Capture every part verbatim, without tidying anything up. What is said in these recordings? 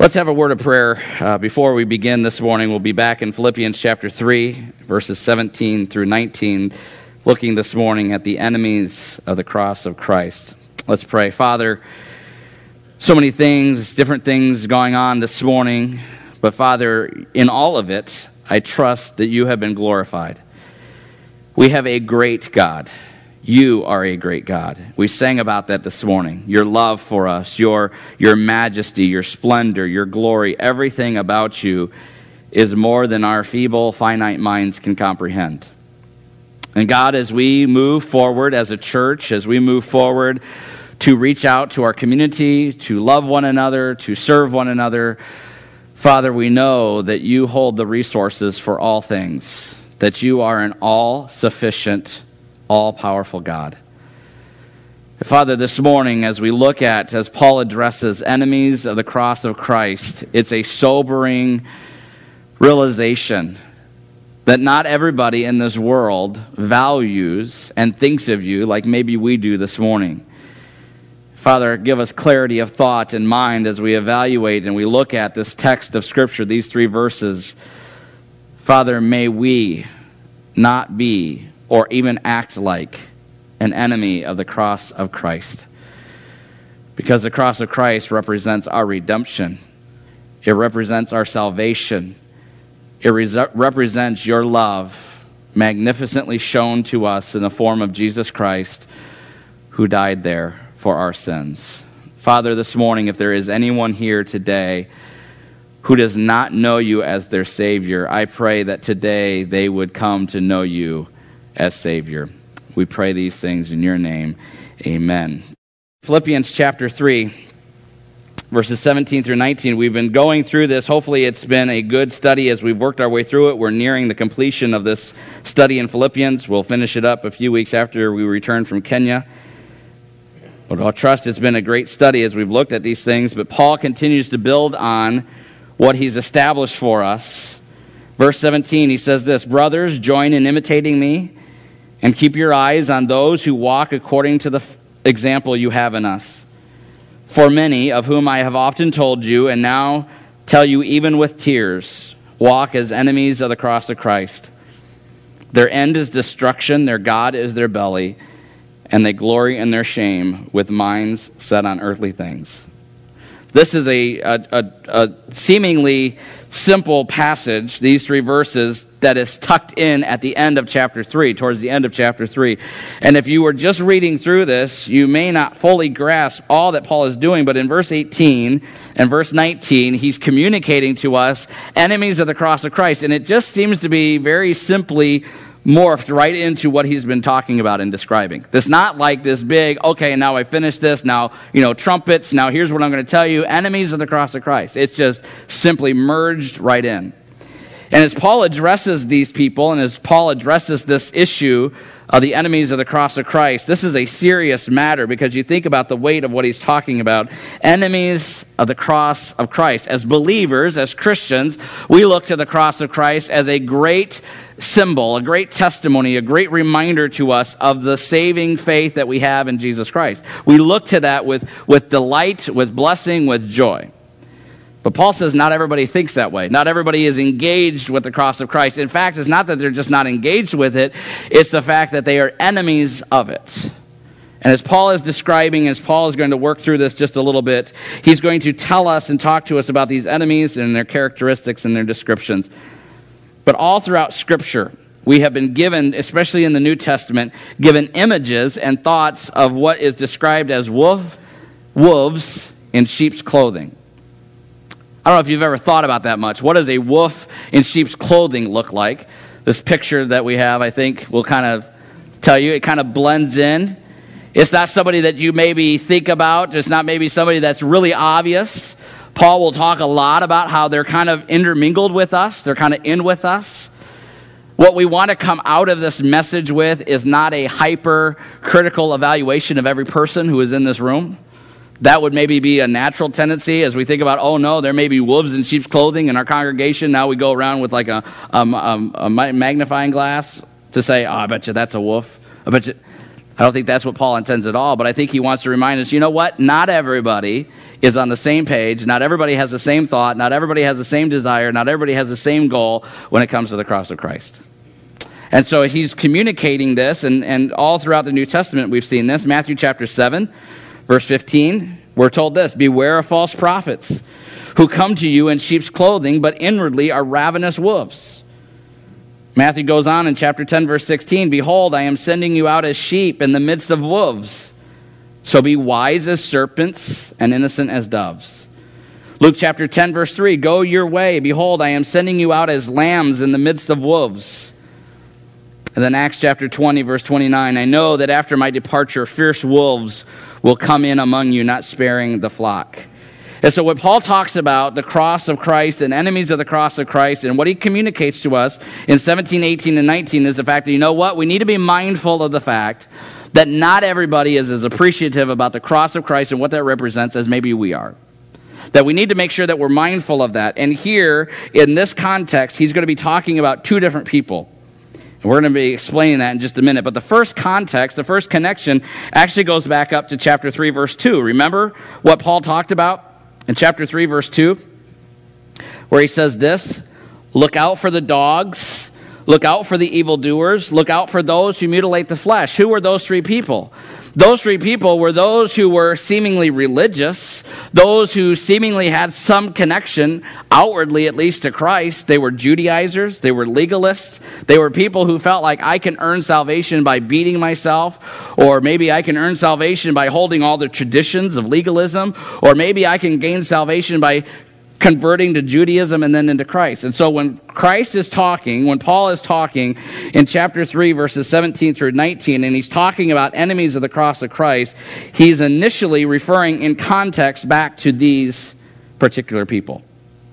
Let's have a word of prayer uh, before we begin this morning. We'll be back in Philippians chapter three, verses seventeen through nineteen, looking this morning at the enemies of the cross of Christ. Let's pray. Father, so many things, different things going on this morning, but Father, in all of it, I trust that you have been glorified. We have a great God. You are a great God. We sang about that this morning. Your love for us, your, your majesty, your splendor, your glory, everything about you is more than our feeble, finite minds can comprehend. And God, as we move forward as a church, as we move forward to reach out to our community, to love one another, to serve one another, Father, we know that you hold the resources for all things, that you are an all-sufficient, all-powerful God. Father, this morning, as we look at, as Paul addresses enemies of the cross of Christ, it's a sobering realization that not everybody in this world values and thinks of you like maybe we do this morning. Father, give us clarity of thought and mind as we evaluate and we look at this text of Scripture, these three verses. Father, may we not be or even act like an enemy of the cross of Christ. Because the cross of Christ represents our redemption. It represents our salvation. It res- represents your love, magnificently shown to us in the form of Jesus Christ, who died there for our sins. Father, this morning, if there is anyone here today who does not know you as their Savior, I pray that today they would come to know you as Savior. We pray these things in your name. Amen. Philippians chapter three, verses seventeen through nineteen. We've been going through this. Hopefully it's been a good study as we've worked our way through it. We're nearing the completion of this study in Philippians. We'll finish it up a few weeks after we return from Kenya. But I'll trust it's been a great study as we've looked at these things. But Paul continues to build on what he's established for us. Verse seventeen, he says this, "Brothers, join in imitating me, and keep your eyes on those who walk according to the f- example you have in us. For many, of whom I have often told you, and now tell you even with tears, walk as enemies of the cross of Christ. Their end is destruction, their God is their belly, and they glory in their shame with minds set on earthly things." This is a, a, a, a seemingly simple passage, these three verses, that is tucked in at the end of chapter three, towards the end of chapter three. And if you were just reading through this, you may not fully grasp all that Paul is doing, but in verse eighteen and verse nineteen, he's communicating to us enemies of the cross of Christ. And it just seems to be very simply morphed right into what he's been talking about and describing. It's not like this big, okay, now I finished this, now, you know, trumpets, now here's what I'm going to tell you, enemies of the cross of Christ. It's just simply merged right in. And as Paul addresses these people, and as Paul addresses this issue of the enemies of the cross of Christ, this is a serious matter because you think about the weight of what he's talking about. Enemies of the cross of Christ. As believers, as Christians, we look to the cross of Christ as a great symbol, a great testimony, a great reminder to us of the saving faith that we have in Jesus Christ. We look to that with, with delight, with blessing, with joy. But Paul says not everybody thinks that way. Not everybody is engaged with the cross of Christ. In fact, it's not that they're just not engaged with it. It's the fact that they are enemies of it. And as Paul is describing, as Paul is going to work through this just a little bit, he's going to tell us and talk to us about these enemies and their characteristics and their descriptions. But all throughout Scripture, we have been given, especially in the New Testament, given images and thoughts of what is described as wolf, wolves in sheep's clothing. I don't know if you've ever thought about that much. What does a wolf in sheep's clothing look like? This picture that we have, I think, will kind of tell you. It kind of blends in. It's not somebody that you maybe think about. It's not maybe somebody that's really obvious. Paul will talk a lot about how they're kind of intermingled with us. They're kind of in with us. What we want to come out of this message with is not a hyper-critical evaluation of every person who is in this room. That would maybe be a natural tendency as we think about, oh no, there may be wolves in sheep's clothing in our congregation. Now we go around with like a, um, um, a magnifying glass to say, oh, I bet you that's a wolf. I bet you. I don't think that's what Paul intends at all, but I think he wants to remind us, you know what? Not everybody is on the same page. Not everybody has the same thought. Not everybody has the same desire. Not everybody has the same goal when it comes to the cross of Christ. And so he's communicating this, and, and all throughout the New Testament we've seen this. Matthew chapter seven, verse fifteen, we're told this, beware of false prophets who come to you in sheep's clothing, but inwardly are ravenous wolves. Matthew goes on in chapter ten, verse sixteen, behold, I am sending you out as sheep in the midst of wolves. So be wise as serpents and innocent as doves. Luke chapter ten, verse three, go your way. Behold, I am sending you out as lambs in the midst of wolves. And then Acts chapter twenty, verse twenty-nine, I know that after my departure, fierce wolves will come in among you, not sparing the flock. And so when Paul talks about the cross of Christ and enemies of the cross of Christ, and what he communicates to us in seventeen, eighteen, and nineteen is the fact that, you know what, we need to be mindful of the fact that not everybody is as appreciative about the cross of Christ and what that represents as maybe we are. That we need to make sure that we're mindful of that. And here, in this context, he's going to be talking about two different people. And we're going to be explaining that in just a minute. But the first context, the first connection, actually goes back up to chapter three, verse two. Remember what Paul talked about in chapter three, verse two? Where he says this, look out for the dogs, look out for the evildoers, look out for those who mutilate the flesh. Who were those three people? Those three people were those who were seemingly religious, those who seemingly had some connection, outwardly at least, to Christ. They were Judaizers, they were legalists, they were people who felt like I can earn salvation by beating myself, or maybe I can earn salvation by holding all the traditions of legalism, or maybe I can gain salvation by converting to Judaism and then into Christ. And so when Christ is talking, when Paul is talking in chapter three, verses seventeen through nineteen, and he's talking about enemies of the cross of Christ, he's initially referring in context back to these particular people.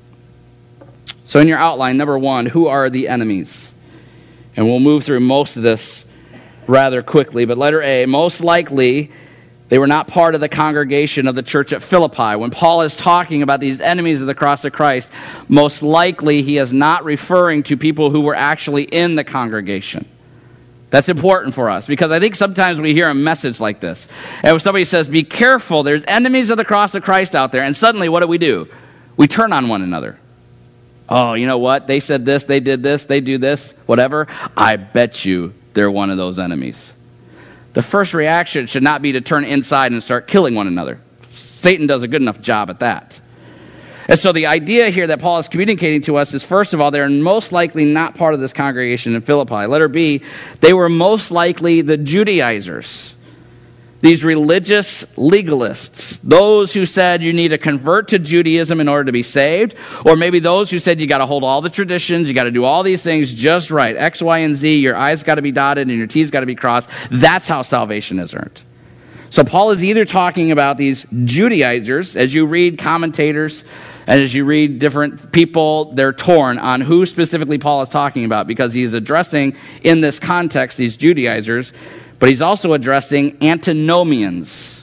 So in your outline, number one, who are the enemies? And we'll move through most of this rather quickly, but letter A, most likely they were not part of the congregation of the church at Philippi. When Paul is talking about these enemies of the cross of Christ, most likely he is not referring to people who were actually in the congregation. That's important for us, because I think sometimes we hear a message like this. And when somebody says, be careful, there's enemies of the cross of Christ out there, and suddenly what do we do? We turn on one another. Oh, you know what? They said this, they did this, they do this, whatever. I bet you they're one of those enemies. The first reaction should not be to turn inside and start killing one another. Satan does a good enough job at that. And so the idea here that Paul is communicating to us is, first of all, they're most likely not part of this congregation in Philippi. Letter B, they were most likely the Judaizers. These religious legalists, those who said you need to convert to Judaism in order to be saved, or maybe those who said you got to hold all the traditions, you got to do all these things just right, X, Y, and Z, your I's got to be dotted and your T's got to be crossed. That's how salvation is earned. So Paul is either talking about these Judaizers, as you read commentators, and as you read different people, they're torn on who specifically Paul is talking about, because he's addressing in this context these Judaizers, but he's also addressing antinomians,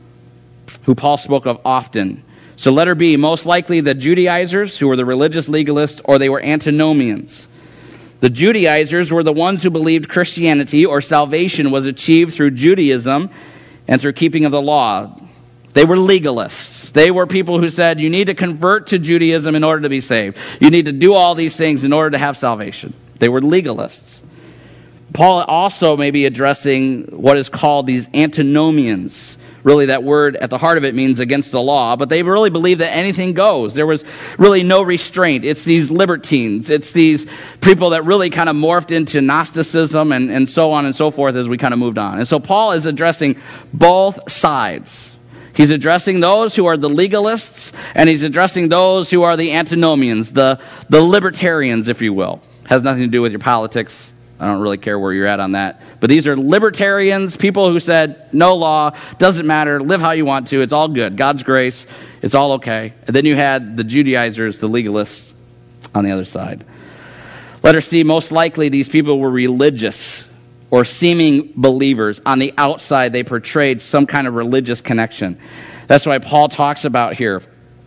who Paul spoke of often. So letter B, most likely the Judaizers, who were the religious legalists, or they were antinomians. The Judaizers were the ones who believed Christianity or salvation was achieved through Judaism and through keeping of the law. They were legalists. They were people who said you need to convert to Judaism in order to be saved. You need to do all these things in order to have salvation. They were legalists. Paul also may be addressing what is called these antinomians. Really, that word at the heart of it means against the law, but they really believed that anything goes. There was really no restraint. It's these libertines. It's these people that really kind of morphed into Gnosticism and, and so on and so forth as we kind of moved on. And so Paul is addressing both sides. He's addressing those who are the legalists, and he's addressing those who are the antinomians, the, the libertarians, if you will. Has nothing to do with your politics. I don't really care where you're at on that. But these are libertarians, people who said, no law, doesn't matter, live how you want to, it's all good. God's grace, it's all okay. And then you had the Judaizers, the legalists, on the other side. Letter C, most likely these people were religious or seeming believers. On the outside, they portrayed some kind of religious connection. That's why Paul talks about here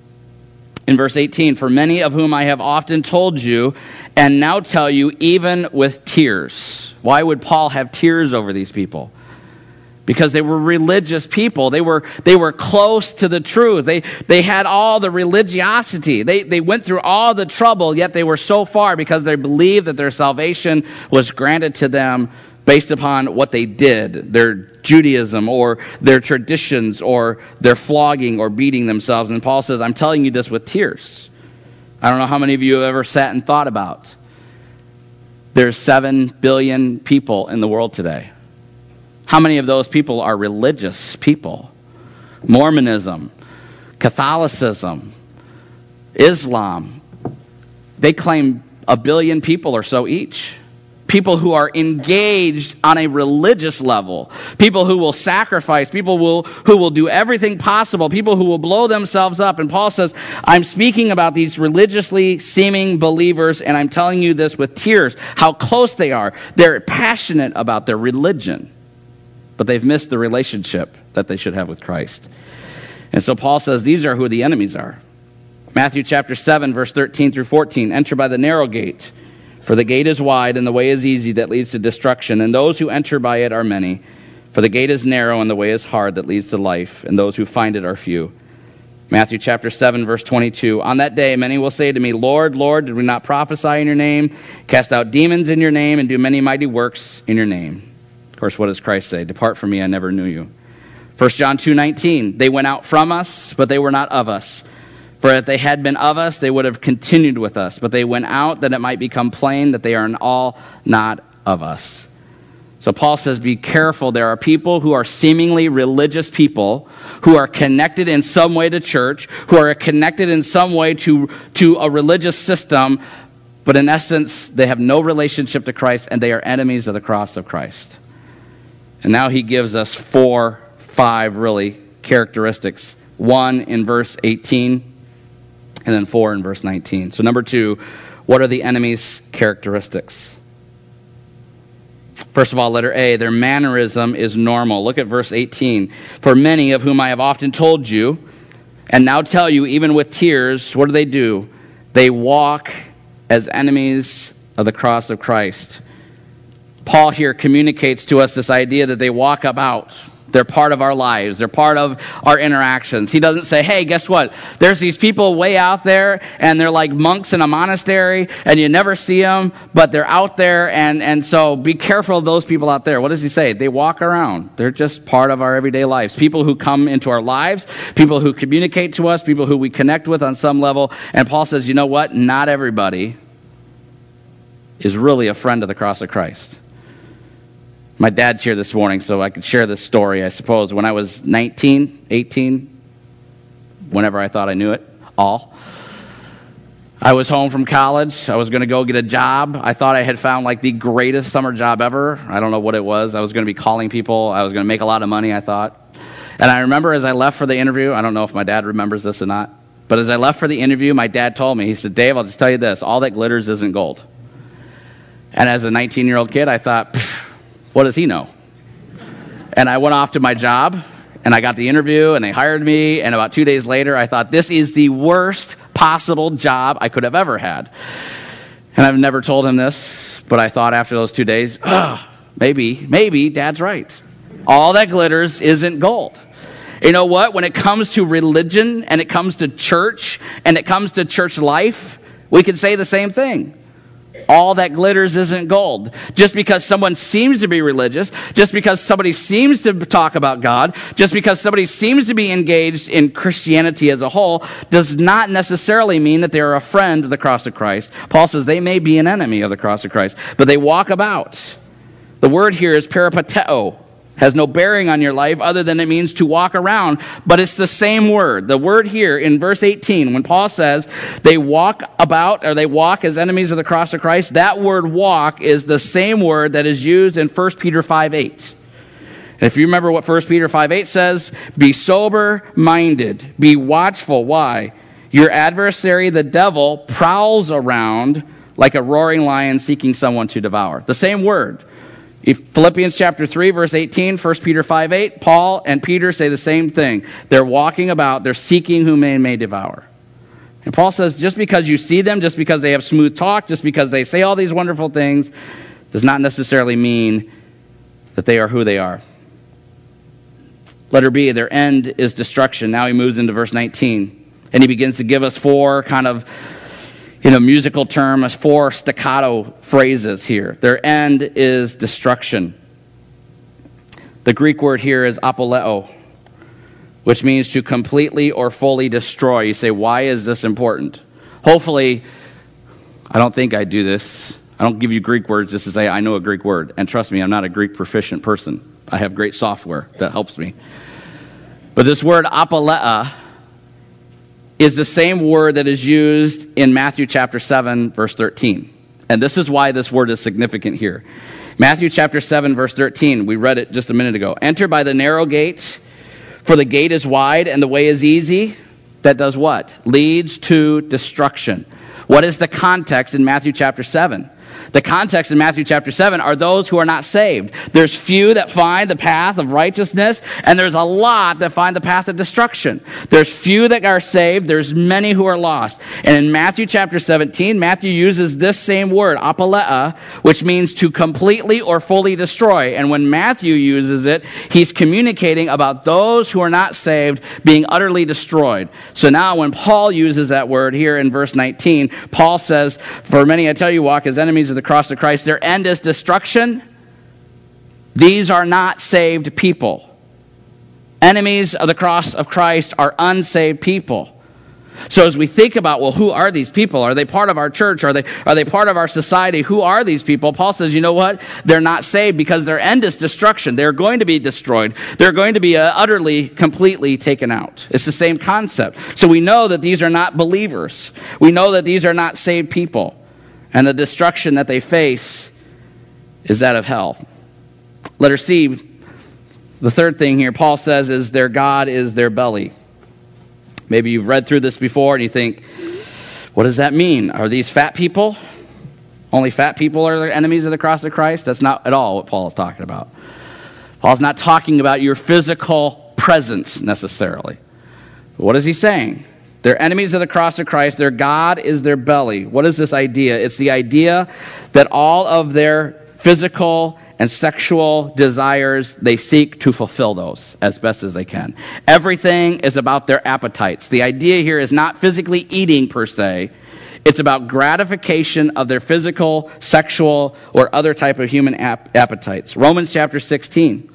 in verse eighteen, for many of whom I have often told you, and now tell you even with tears. Why would Paul have tears over these people? because they were religious people. They were they were close to the truth. They they had all the religiosity. They they went through all the trouble, yet they were so far because they believed that their salvation was granted to them based upon what they did, their Judaism or their traditions or their flogging or beating themselves. And Paul says, I'm telling you this with tears. I don't know how many of you have ever sat and thought about. There's seven billion people in the world today. How many of those people are religious people? Mormonism, Catholicism, Islam. They claim a billion people or so each. People who are engaged on a religious level. People who will sacrifice. People will, who will do everything possible. People who will blow themselves up. And Paul says, I'm speaking about these religiously seeming believers, and I'm telling you this with tears, how close they are. They're passionate about their religion, but they've missed the relationship that they should have with Christ. And so Paul says these are who the enemies are. Matthew chapter seven, verse thirteen through fourteen, enter by the narrow gate, for the gate is wide and the way is easy that leads to destruction, and those who enter by it are many. For the gate is narrow and the way is hard that leads to life, and those who find it are few. Matthew chapter seven, verse twenty-two, on that day many will say to me, Lord, Lord, did we not prophesy in your name, cast out demons in your name, and do many mighty works in your name? Of course, what does Christ say? Depart from me, I never knew you. First John two nineteen, they went out from us, but they were not of us. For if they had been of us, they would have continued with us. But they went out that it might become plain that they are all not of us. So Paul says, be careful. There are people who are seemingly religious people who are connected in some way to church, who are connected in some way to, to a religious system, but in essence, they have no relationship to Christ, and they are enemies of the cross of Christ. And now he gives us four, five really characteristics. One in verse eighteen, and then four in verse nineteen. So number two, what are the enemy's characteristics? First of all, letter A, their mannerism is normal. Look at verse eighteen. For many of whom I have often told you, and now tell you even with tears, what do they do? They walk as enemies of the cross of Christ. Paul here communicates to us this idea that they walk about. They're part of our lives. They're part of our interactions. He doesn't say, hey, guess what? There's these people way out there, and they're like monks in a monastery, and you never see them, but they're out there, and, and so be careful of those people out there. What does he say? They walk around. They're just part of our everyday lives. People who come into our lives, people who communicate to us, people who we connect with on some level. And Paul says, you know what? Not everybody is really a friend of the cross of Christ. My dad's here this morning, so I could share this story, I suppose. When I was nineteen, eighteen, whenever I thought I knew it all, I was home from college. I was going to go get a job. I thought I had found like the greatest summer job ever. I don't know what it was. I was going to be calling people. I was going to make a lot of money, I thought. And I remember as I left for the interview, I don't know if my dad remembers this or not, but as I left for the interview, my dad told me, he said, Dave, I'll just tell you this, all that glitters isn't gold. And as a nineteen-year-old kid, I thought, what does he know? And I went off to my job, and I got the interview, and they hired me, and about two days later, I thought, this is the worst possible job I could have ever had. And I've never told him this, but I thought after those two days, oh, maybe, maybe Dad's right. All that glitters isn't gold. You know what? When it comes to religion, and it comes to church, and it comes to church life, we can say the same thing. All that glitters isn't gold. Just because someone seems to be religious, just because somebody seems to talk about God, just because somebody seems to be engaged in Christianity as a whole, does not necessarily mean that they are a friend of the cross of Christ. Paul says they may be an enemy of the cross of Christ, but they walk about. The word here is peripateo. Has no bearing on your life other than it means to walk around, but it's the same word. The word here in verse eighteen, when Paul says they walk about, or they walk as enemies of the cross of Christ, that word walk is the same word that is used in First Peter five eight. And if you remember what First Peter five eight says, be sober-minded, be watchful. Why? Your adversary, the devil, prowls around like a roaring lion seeking someone to devour. The same word. Philippians chapter three, verse eighteen, First Peter five eight, Paul and Peter say the same thing. They're walking about, they're seeking whom they may devour. And Paul says, just because you see them, just because they have smooth talk, just because they say all these wonderful things, does not necessarily mean that they are who they are. Letter B, their end is destruction. Now he moves into verse nineteen, and he begins to give us four kind of, you know, musical terms, four staccato phrases here. Their end is destruction. The Greek word here is apoleo, which means to completely or fully destroy. You say, why is this important? Hopefully, I don't think I do this. I don't give you Greek words just to say I know a Greek word. And trust me, I'm not a Greek proficient person. I have great software that helps me. But this word apolea is the same word that is used in Matthew chapter seven, verse thirteen. And this is why this word is significant here. Matthew chapter seven, verse thirteen, we read it just a minute ago. Enter by the narrow gate, for the gate is wide and the way is easy. That does what? Leads to destruction. What is the context in Matthew chapter seven? The context in Matthew chapter seven are those who are not saved. There's few that find the path of righteousness, and there's a lot that find the path of destruction. There's few that are saved, there's many who are lost. And in Matthew chapter seventeen, Matthew uses this same word, apolea, which means to completely or fully destroy. And when Matthew uses it, he's communicating about those who are not saved being utterly destroyed. So now when Paul uses that word here in verse nineteen, Paul says, for many, I tell you, walk as enemies of the cross of Christ, their end is destruction. These are not saved people. Enemies of the cross of Christ are unsaved people. So as we think about, well, who are these people? Are they part of our church? Are they, are they part of our society? Who are these people? Paul says, you know what? They're not saved because their end is destruction. They're going to be destroyed. They're going to be uh, utterly, completely taken out. It's the same concept. So we know that these are not believers. We know that these are not saved people. And the destruction that they face is that of hell. Letter C, the third thing here, Paul says, is their God is their belly. Maybe you've read through this before and you think, what does that mean? Are these fat people? Only fat people are the enemies of the cross of Christ? That's not at all what Paul is talking about. Paul's not talking about your physical presence necessarily. What is he saying? They're enemies of the cross of Christ. Their God is their belly. What is this idea? It's the idea that all of their physical and sexual desires, they seek to fulfill those as best as they can. Everything is about their appetites. The idea here is not physically eating per se. It's about gratification of their physical, sexual, or other type of human ap- appetites. Romans chapter sixteen.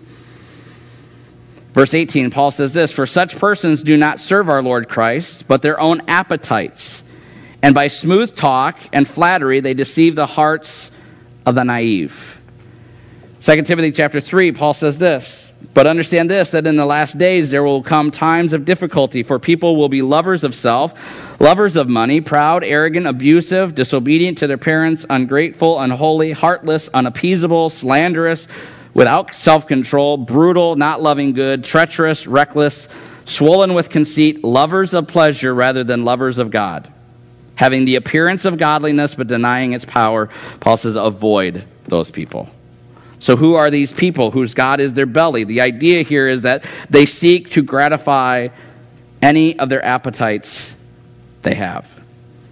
Verse eighteen, Paul says this, for such persons do not serve our Lord Christ, but their own appetites. And by smooth talk and flattery, they deceive the hearts of the naive. Second Timothy chapter three, Paul says this, but understand this, that in the last days there will come times of difficulty, for people will be lovers of self, lovers of money, proud, arrogant, abusive, disobedient to their parents, ungrateful, unholy, heartless, unappeasable, slanderous, without self-control, brutal, not loving good, treacherous, reckless, swollen with conceit, lovers of pleasure rather than lovers of God, having the appearance of godliness but denying its power. Paul says, avoid those people. So who are these people whose God is their belly? The idea here is that they seek to gratify any of their appetites they have.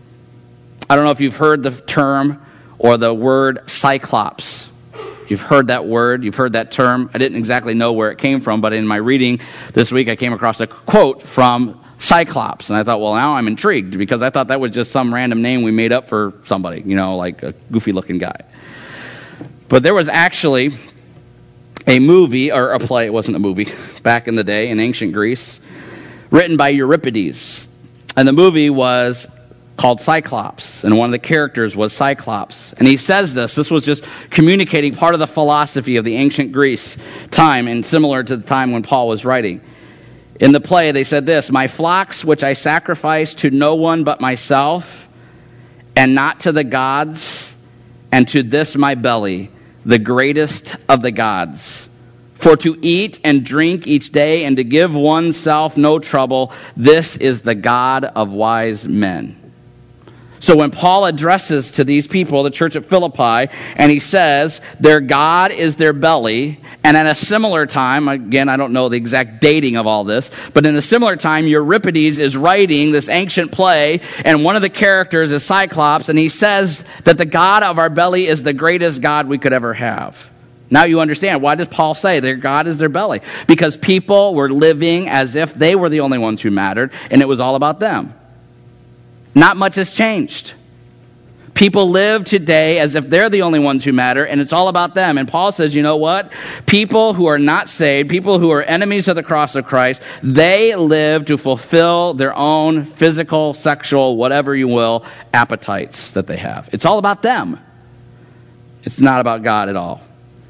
I don't know if you've heard the term or the word cyclops. You've heard that word, you've heard that term. I didn't exactly know where it came from, but in my reading this week I came across a quote from Cyclops. And I thought, well, now I'm intrigued because I thought that was just some random name we made up for somebody, you know, like a goofy looking guy. But there was actually a movie, or a play, it wasn't a movie, back in the day in ancient Greece, written by Euripides. And the movie was called Cyclops, and one of the characters was Cyclops. And he says this, this was just communicating part of the philosophy of the ancient Greece time, and similar to the time when Paul was writing. In the play, they said this, my flocks which I sacrifice to no one but myself, and not to the gods, and to this my belly, the greatest of the gods. For to eat and drink each day, and to give oneself no trouble, this is the God of wise men. So when Paul addresses to these people, the church at Philippi, and he says their God is their belly, and at a similar time, again, I don't know the exact dating of all this, but in a similar time, Euripides is writing this ancient play, and one of the characters is Cyclops, and he says that the God of our belly is the greatest God we could ever have. Now you understand, why does Paul say their God is their belly? Because people were living as if they were the only ones who mattered, and it was all about them. Not much has changed. People live today as if they're the only ones who matter, and it's all about them. And Paul says, you know what? People who are not saved, people who are enemies of the cross of Christ, they live to fulfill their own physical, sexual, whatever you will, appetites that they have. It's all about them. It's not about God at all.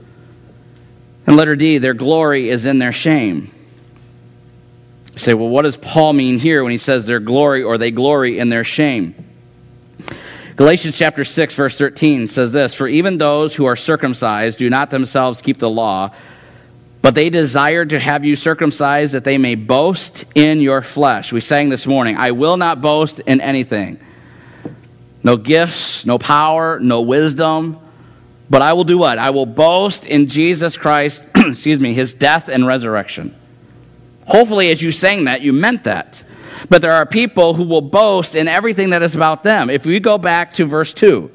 And letter D, their glory is in their shame. You say, well, what does Paul mean here when he says their glory or they glory in their shame? Galatians chapter six, verse thirteen says this, for even those who are circumcised do not themselves keep the law, but they desire to have you circumcised that they may boast in your flesh. We sang this morning, I will not boast in anything. No gifts, no power, no wisdom, but I will do what? I will boast in Jesus Christ, excuse me, his death and resurrection. Hopefully as you sang that, you meant that. But there are people who will boast in everything that is about them. If we go back to verse two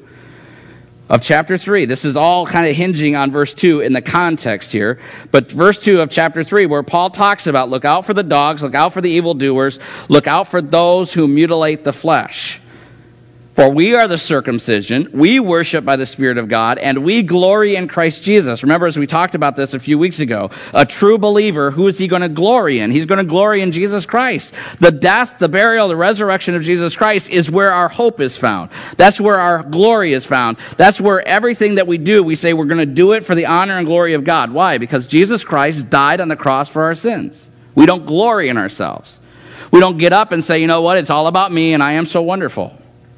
of chapter three, this is all kind of hinging on verse two in the context here. But verse two of chapter three, where Paul talks about, look out for the dogs, look out for the evildoers, look out for those who mutilate the flesh. For we are the circumcision, we worship by the Spirit of God, and we glory in Christ Jesus. Remember, as we talked about this a few weeks ago, a true believer, who is he going to glory in? He's going to glory in Jesus Christ. The death, the burial, the resurrection of Jesus Christ is where our hope is found. That's where our glory is found. That's where everything that we do, we say we're going to do it for the honor and glory of God. Why? Because Jesus Christ died on the cross for our sins. We don't glory in ourselves. We don't get up and say, you know what, it's all about me and I am so wonderful.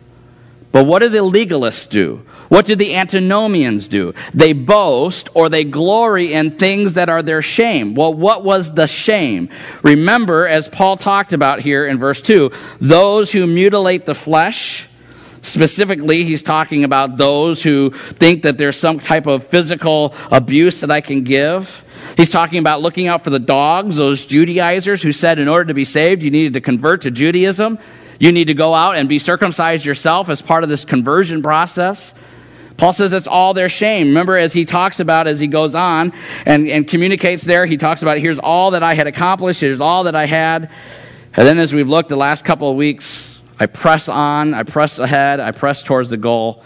But what do the legalists do? What do the antinomians do? They boast or they glory in things that are their shame. Well, what was the shame? Remember, as Paul talked about here in verse two, those who mutilate the flesh. Specifically, he's talking about those who think that there's some type of physical abuse that I can give. He's talking about looking out for the dogs, those Judaizers who said in order to be saved, you needed to convert to Judaism. You need to go out and be circumcised yourself as part of this conversion process. Paul says that's all their shame. Remember, as he talks about, as he goes on and, and communicates there, he talks about, here's all that I had accomplished, here's all that I had. And then as we've looked the last couple of weeks, I press on, I press ahead, I press towards the goal.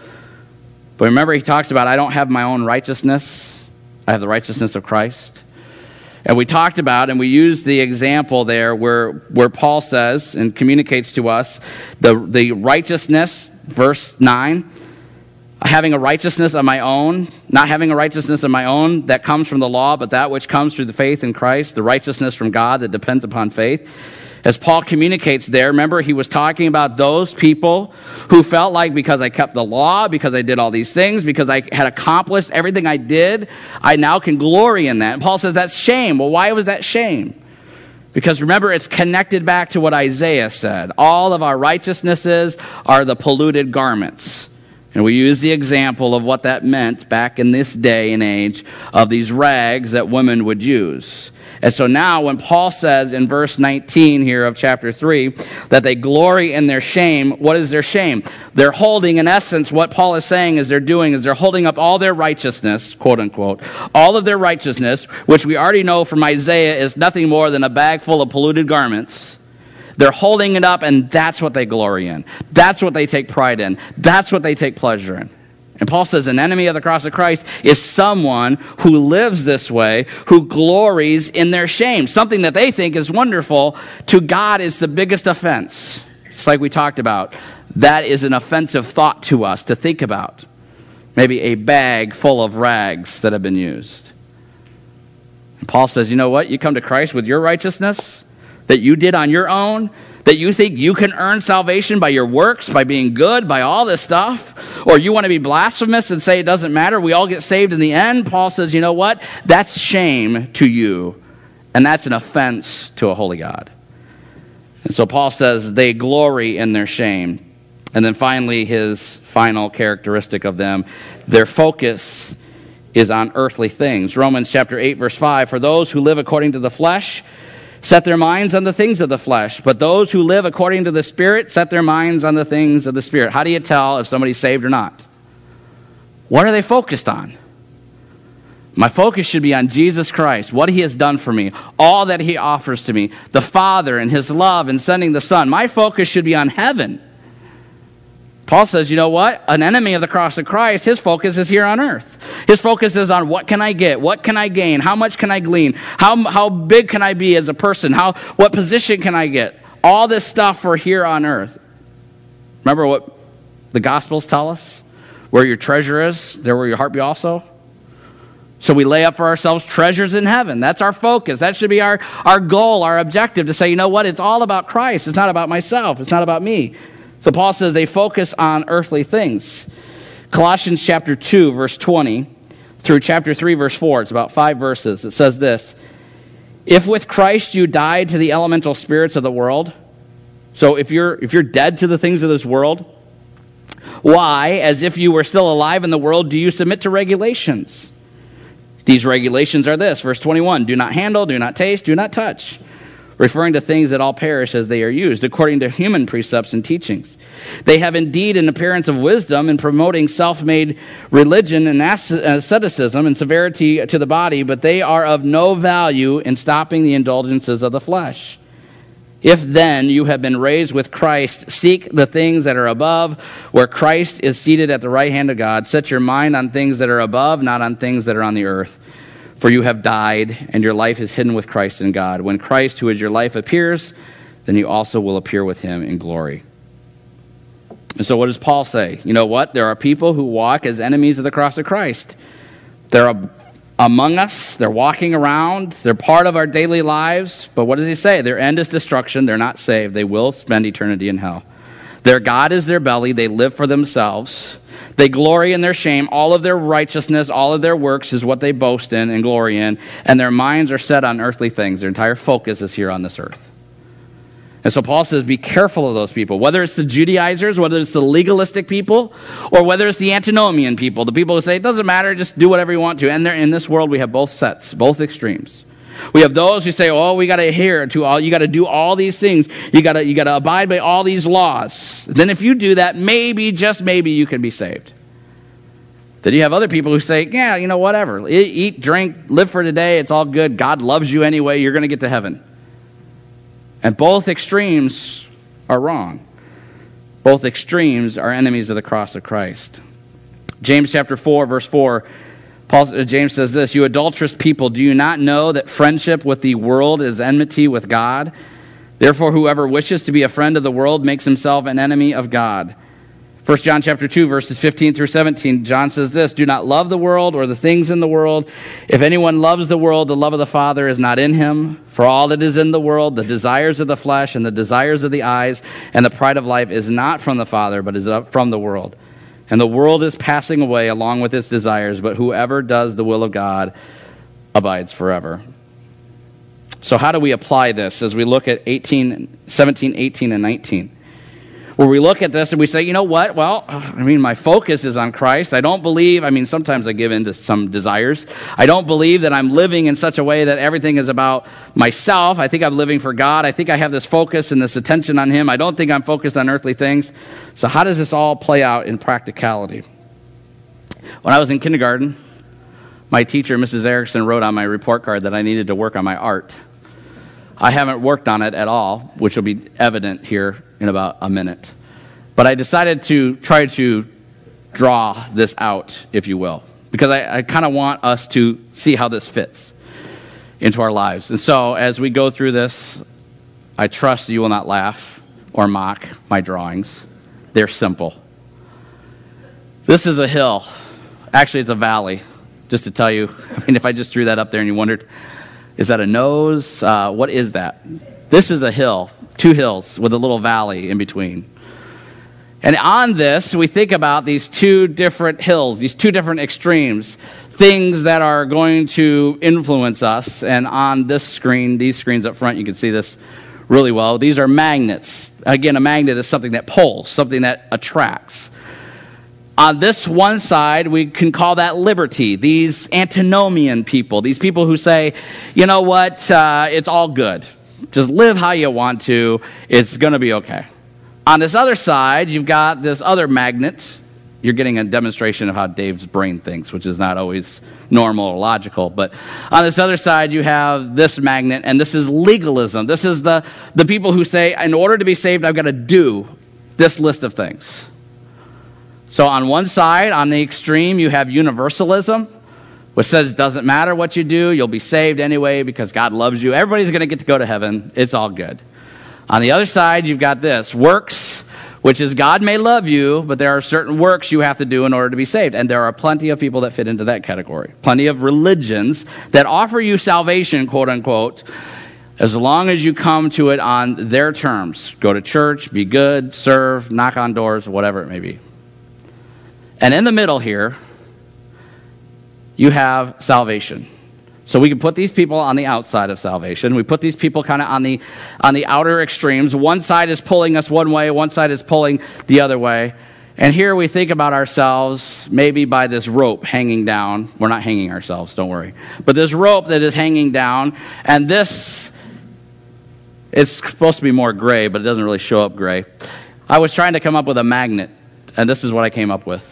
But remember, he talks about, I don't have my own righteousness, I have the righteousness of Christ. And we talked about, and we used the example there where, where Paul says and communicates to us the, the righteousness, verse nine, having a righteousness of my own, not having a righteousness of my own that comes from the law, but that which comes through the faith in Christ, the righteousness from God that depends upon faith. As Paul communicates there, remember he was talking about those people who felt like because I kept the law, because I did all these things, because I had accomplished everything I did, I now can glory in that. And Paul says that's shame. Well, why was that shame? Because remember, it's connected back to what Isaiah said. All of our righteousnesses are the polluted garments. And we use the example of what that meant back in this day and age of these rags that women would use. And so now when Paul says in verse nineteen here of chapter three that they glory in their shame, what is their shame? They're holding, in essence, what Paul is saying is they're doing is they're holding up all their righteousness, quote unquote, all of their righteousness, which we already know from Isaiah is nothing more than a bag full of polluted garments. They're holding it up, and that's what they glory in. That's what they take pride in. That's what they take pleasure in. And Paul says an enemy of the cross of Christ is someone who lives this way, who glories in their shame. Something that they think is wonderful, to God is the biggest offense. Just like we talked about. That is an offensive thought to us to think about. Maybe a bag full of rags that have been used. And Paul says, you know what? You come to Christ with your righteousness that you did on your own, that you think you can earn salvation by your works, by being good, by all this stuff, or you want to be blasphemous and say it doesn't matter, we all get saved in the end. Paul says, you know what? That's shame to you, and that's an offense to a holy God. And so Paul says they glory in their shame. And then finally, his final characteristic of them, their focus is on earthly things. Romans chapter eight, verse five, for those who live according to the flesh set their minds on the things of the flesh, but those who live according to the Spirit set their minds on the things of the Spirit. How do you tell if somebody's saved or not? What are they focused on? My focus should be on Jesus Christ, what he has done for me, all that he offers to me, the Father and his love in sending the Son. My focus should be on heaven. Paul says, you know what? An enemy of the cross of Christ, his focus is here on earth. His focus is on what can I get? What can I gain? How much can I glean? How, how big can I be as a person? How, what position can I get? All this stuff for here on earth. Remember what the Gospels tell us? Where your treasure is, there will your heart be also. So we lay up for ourselves treasures in heaven. That's our focus. That should be our, our goal, our objective, to say, you know what? It's all about Christ. It's not about myself. It's not about me. So Paul says they focus on earthly things. Colossians chapter two, verse twenty, through chapter three, verse four. It's about five verses. It says this: if with Christ you died to the elemental spirits of the world, so if you're if you're dead to the things of this world, why, as if you were still alive in the world, do you submit to regulations? These regulations are this, verse twenty-one, do not handle, do not taste, do not touch, referring to things that all perish as they are used, according to human precepts and teachings. They have indeed an appearance of wisdom in promoting self-made religion and asceticism and severity to the body, but they are of no value in stopping the indulgences of the flesh. If then you have been raised with Christ, seek the things that are above, where Christ is seated at the right hand of God. Set your mind on things that are above, not on things that are on the earth. For you have died, and your life is hidden with Christ in God. When Christ, who is your life, appears, then you also will appear with him in glory. And so what does Paul say? You know what? There are people who walk as enemies of the cross of Christ. They're among us. They're walking around. They're part of our daily lives. But what does he say? Their end is destruction. They're not saved. They will spend eternity in hell. Their God is their belly. They live for themselves. They glory in their shame. All of their righteousness, all of their works is what they boast in and glory in. And their minds are set on earthly things. Their entire focus is here on this earth. And so Paul says, be careful of those people. Whether it's the Judaizers, whether it's the legalistic people, or whether it's the antinomian people, the people who say, it doesn't matter, just do whatever you want to. And in this world, we have both sets, both extremes. We have those who say, oh, we got to adhere to all, you got to do all these things. You got to you got to abide by all these laws. Then if you do that, maybe, just maybe, you can be saved. Then you have other people who say, yeah, you know, whatever. Eat, drink, live for today. It's all good. God loves you anyway. You're going to get to heaven. And both extremes are wrong. Both extremes are enemies of the cross of Christ. James chapter four, verse four, Paul, uh, James says this, you adulterous people, do you not know that friendship with the world is enmity with God? Therefore, whoever wishes to be a friend of the world makes himself an enemy of God. First John chapter two, verses fifteen through seventeen, John says this, do not love the world or the things in the world. If anyone loves the world, the love of the Father is not in him. For all that is in the world, the desires of the flesh and the desires of the eyes and the pride of life is not from the Father, but is from the world. And the world is passing away along with its desires, but whoever does the will of God abides forever. So how do we apply this as we look at eighteen, seventeen, eighteen, and nineteen? Where we look at this and we say, you know what? Well, I mean, my focus is on Christ. I don't believe, I mean, sometimes I give in to some desires. I don't believe that I'm living in such a way that everything is about myself. I think I'm living for God. I think I have this focus and this attention on him. I don't think I'm focused on earthly things. So how does this all play out in practicality? When I was in kindergarten, my teacher, Missus Erickson, wrote on my report card that I needed to work on my art. I haven't worked on it at all, which will be evident here in about a minute. But I decided to try to draw this out, if you will, because I, I kind of want us to see how this fits into our lives. And so as we go through this, I trust you will not laugh or mock my drawings. They're simple. This is a hill. Actually, it's a valley, just to tell you. I mean, if I just threw that up there and you wondered, is that a nose? Uh, what is that? This is a hill, two hills with a little valley in between. And on this, we think about these two different hills, these two different extremes, things that are going to influence us. And on this screen, these screens up front, you can see this really well. These are magnets. Again, a magnet is something that pulls, something that attracts. On this one side, we can call that liberty. These antinomian people, these people who say, you know what, uh, it's all good. Just live how you want to. It's going to be okay. On this other side, you've got this other magnet, you're getting a demonstration of how Dave's brain thinks, which is not always normal or logical. But on this other side, you have this magnet, and this is legalism. This is the, the people who say, in order to be saved, I've got to do this list of things. So on one side, on the extreme, you have universalism, which says it doesn't matter what you do, you'll be saved anyway because God loves you. Everybody's going to get to go to heaven. It's all good. On the other side, you've got this, works, which is God may love you, but there are certain works you have to do in order to be saved. And there are plenty of people that fit into that category. Plenty of religions that offer you salvation, quote unquote, as long as you come to it on their terms. Go to church, be good, serve, knock on doors, whatever it may be. And in the middle here, you have salvation. So we can put these people on the outside of salvation. We put these people kind of on the on the outer extremes. One side is pulling us one way, one side is pulling the other way. And here we think about ourselves maybe by this rope hanging down. We're not hanging ourselves, don't worry. But this rope that is hanging down, and this, it's supposed to be more gray, but it doesn't really show up gray. I was trying to come up with a magnet, and this is what I came up with.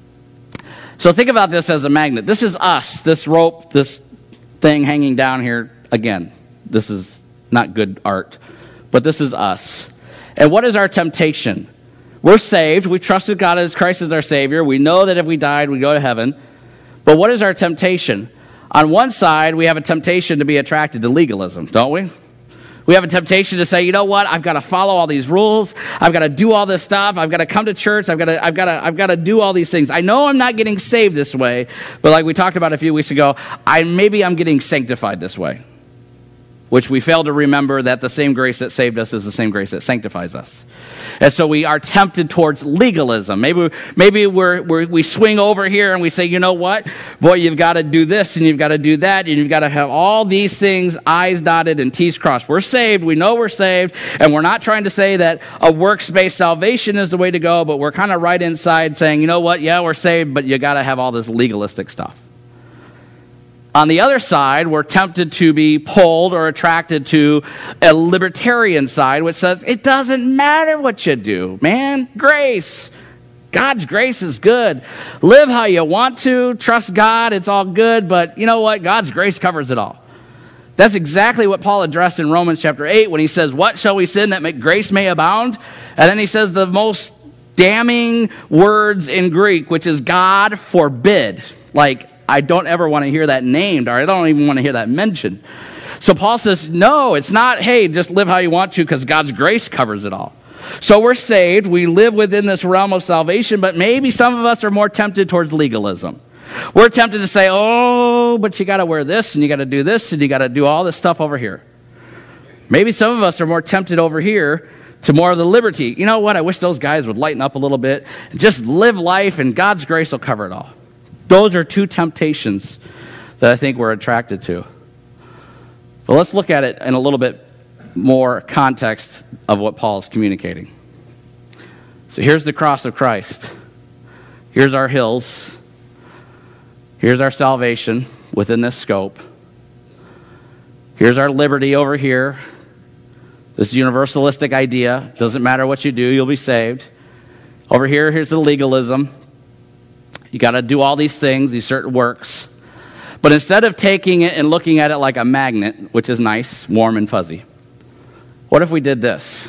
So think about this as a magnet. This is us, this rope, this thing hanging down here. Again, this is not good art, but this is us. And what is our temptation? We're saved. We trusted God as Christ as our Savior. We know that if we died, we go to heaven. But what is our temptation? On one side, we have a temptation to be attracted to legalism, don't we? We have a temptation to say, you know what? I've got to follow all these rules. I've got to do all this stuff. I've got to come to church. I've got to, I've got to, I've got to do all these things. I know I'm not getting saved this way, but like we talked about a few weeks ago, I maybe I'm getting sanctified this way, which we fail to remember that the same grace that saved us is the same grace that sanctifies us. And so we are tempted towards legalism. Maybe maybe we're, we're, we swing over here and we say, you know what? Boy, you've got to do this and you've got to do that and you've got to have all these things, I's dotted and T's crossed. We're saved. We know we're saved. And we're not trying to say that a works-based salvation is the way to go, but we're kind of right inside saying, you know what? Yeah, we're saved, but you got to have all this legalistic stuff. On the other side, we're tempted to be pulled or attracted to a libertarian side, which says, it doesn't matter what you do, man. Grace. God's grace is good. Live how you want to. Trust God. It's all good. But you know what? God's grace covers it all. That's exactly what Paul addressed in Romans chapter eight when he says, what shall we sin that make grace may abound? And then he says the most damning words in Greek, which is God forbid. Like, I don't ever want to hear that named, or I don't even want to hear that mentioned. So Paul says, no, it's not, hey, just live how you want to because God's grace covers it all. So we're saved. We live within this realm of salvation, but maybe some of us are more tempted towards legalism. We're tempted to say, oh, but you got to wear this, and you got to do this, and you got to do all this stuff over here. Maybe some of us are more tempted over here to more of the liberty. You know what? I wish those guys would lighten up a little bit and just live life, and God's grace will cover it all. Those are two temptations that I think we're attracted to. But let's look at it in a little bit more context of what Paul is communicating. So here's the cross of Christ. Here's our hills. Here's our salvation within this scope. Here's our liberty over here. This universalistic idea. Doesn't matter what you do, you'll be saved. Over here, here's the legalism. You got to do all these things, these certain works. But instead of taking it and looking at it like a magnet, which is nice, warm and fuzzy, what if we did this?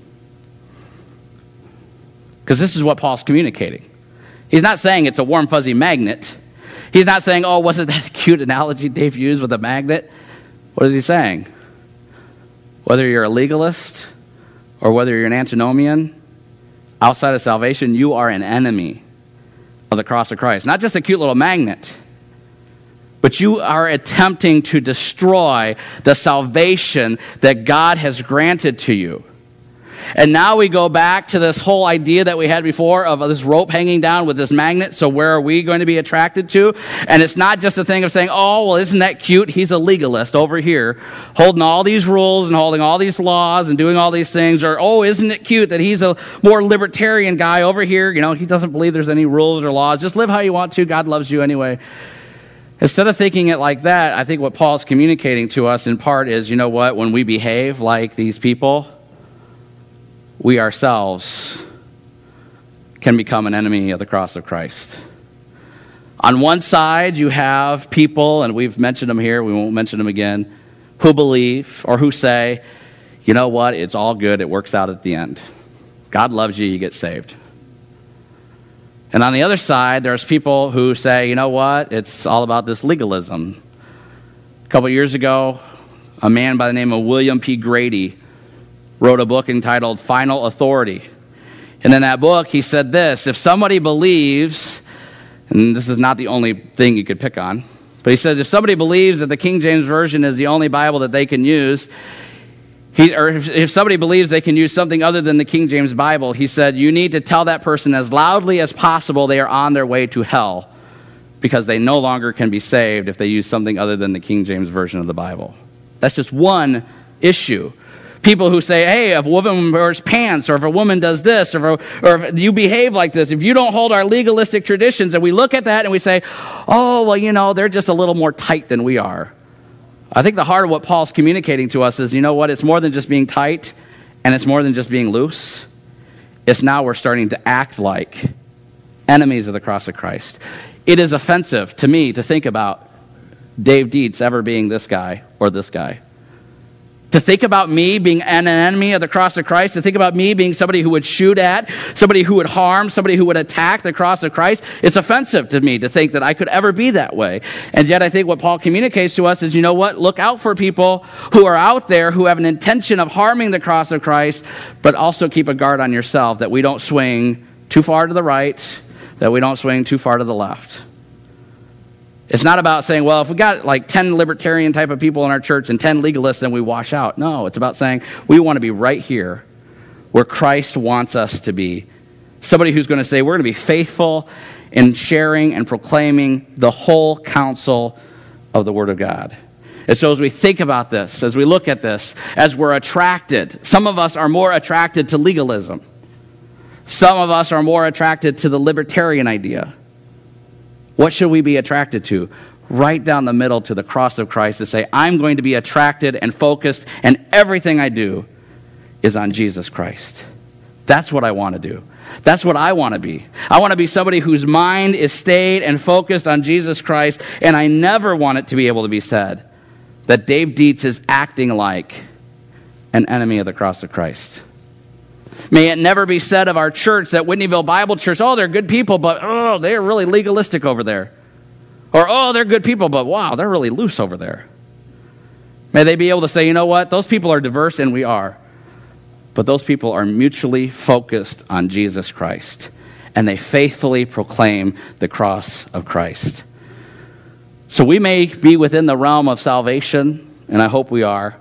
Because this is what Paul's communicating. He's not saying it's a warm, fuzzy magnet. He's not saying, oh, wasn't that a cute analogy Dave used with a magnet? What is he saying? Whether you're a legalist or whether you're an antinomian, outside of salvation, you are an enemy of the cross of Christ. Not just a cute little magnet, but you are attempting to destroy the salvation that God has granted to you. And now we go back to this whole idea that we had before of this rope hanging down with this magnet. So where are we going to be attracted to? And it's not just a thing of saying, oh, well, isn't that cute? He's a legalist over here, holding all these rules and holding all these laws and doing all these things. Or, oh, isn't it cute that he's a more libertarian guy over here? You know, he doesn't believe there's any rules or laws. Just live how you want to. God loves you anyway. Instead of thinking it like that, I think what Paul's communicating to us in part is, you know what? When we behave like these people, we ourselves can become an enemy of the cross of Christ. On one side, you have people, and we've mentioned them here, we won't mention them again, who believe or who say, you know what, it's all good, it works out at the end. God loves you, you get saved. And on the other side, there's people who say, you know what, it's all about this legalism. A couple years ago, a man by the name of William P. Grady wrote a book entitled Final Authority. And in that book, he said this: if somebody believes, and this is not the only thing you could pick on, but he said if somebody believes that the King James Version is the only Bible that they can use, he, or if, if somebody believes they can use something other than the King James Bible, he said you need to tell that person as loudly as possible they are on their way to hell, because they no longer can be saved if they use something other than the King James Version of the Bible. That's just one issue. People who say, hey, if a woman wears pants, or if a woman does this, or if, or if you behave like this, if you don't hold our legalistic traditions, and we look at that and we say, oh, well, you know, they're just a little more tight than we are. I think the heart of what Paul's communicating to us is, you know what, it's more than just being tight, and it's more than just being loose. It's now we're starting to act like enemies of the cross of Christ. It is offensive to me to think about Dave Dietz ever being this guy or this guy. To think about me being an enemy of the cross of Christ, to think about me being somebody who would shoot at, somebody who would harm, somebody who would attack the cross of Christ, it's offensive to me to think that I could ever be that way. And yet I think what Paul communicates to us is, you know what, look out for people who are out there who have an intention of harming the cross of Christ, but also keep a guard on yourself that we don't swing too far to the right, that we don't swing too far to the left. It's not about saying, well, if we got like ten libertarian type of people in our church and ten legalists, then we wash out. No, it's about saying we want to be right here where Christ wants us to be. Somebody who's going to say we're going to be faithful in sharing and proclaiming the whole counsel of the Word of God. And so as we think about this, as we look at this, as we're attracted, some of us are more attracted to legalism. Some of us are more attracted to the libertarian idea. What should we be attracted to? Right down the middle to the cross of Christ, to say, I'm going to be attracted and focused, and everything I do is on Jesus Christ. That's what I want to do. That's what I want to be. I want to be somebody whose mind is stayed and focused on Jesus Christ, and I never want it to be able to be said that Dave Dietz is acting like an enemy of the cross of Christ. May it never be said of our church, that Whitneyville Bible Church, oh, they're good people, but oh, they're really legalistic over there. Or, oh, they're good people, but wow, they're really loose over there. May they be able to say, you know what, those people are diverse, and we are. But those people are mutually focused on Jesus Christ, and they faithfully proclaim the cross of Christ. So we may be within the realm of salvation, and I hope we are,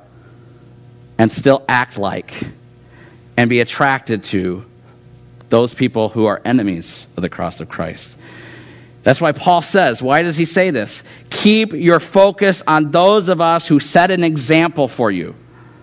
and still act like and be attracted to those people who are enemies of the cross of Christ. That's why Paul says, why does he say this? Keep your focus on those of us who set an example for you,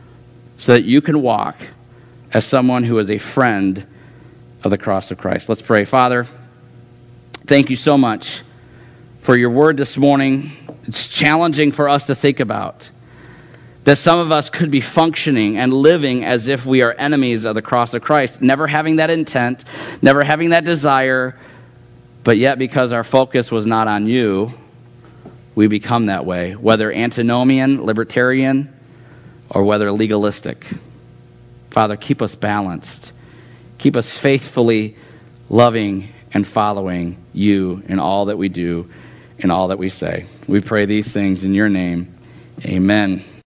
so that you can walk as someone who is a friend of the cross of Christ. Let's pray. Father, thank you so much for your word this morning. It's challenging for us to think about that some of us could be functioning and living as if we are enemies of the cross of Christ, never having that intent, never having that desire, but yet because our focus was not on you, we become that way, whether antinomian, libertarian, or whether legalistic. Father, keep us balanced. Keep us faithfully loving and following you in all that we do, in all that we say. We pray these things in your name. Amen.